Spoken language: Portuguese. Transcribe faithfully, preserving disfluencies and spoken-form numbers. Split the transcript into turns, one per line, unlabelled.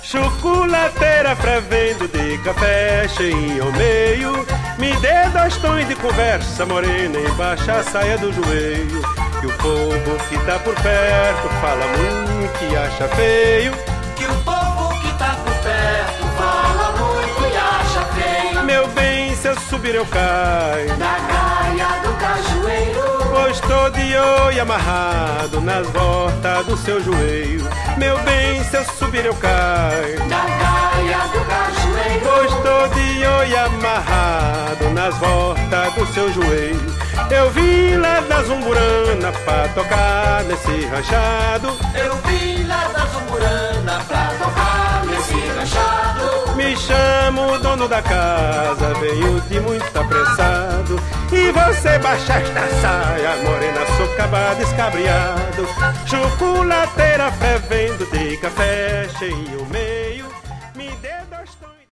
Chocolateira fervendo de café cheinho ao meio. Me dê dois tons de conversa morena embaixo a saia do joelho. Que o povo que tá por perto fala muito e acha feio.
Que o povo que tá por perto fala muito e acha feio.
Meu bem, se eu subir eu caio
da gaia do cajueiro,
pois tô de oi amarrado nas voltas do seu joelho. Meu bem, se eu subir eu caio
da gaia do cajueiro,
pois tô de oi amarrado nas voltas do seu joelho. Eu vim lá da Zumburana pra tocar nesse ranchado.
Eu vim lá da Zumburana pra tocar nesse ranchado.
Me chamo dono da casa, venho de muito apressado. E você baixa esta saia, morena, sou acabado, escabriado. Chocolateira fervendo de café cheio meio. Me dê dois tons.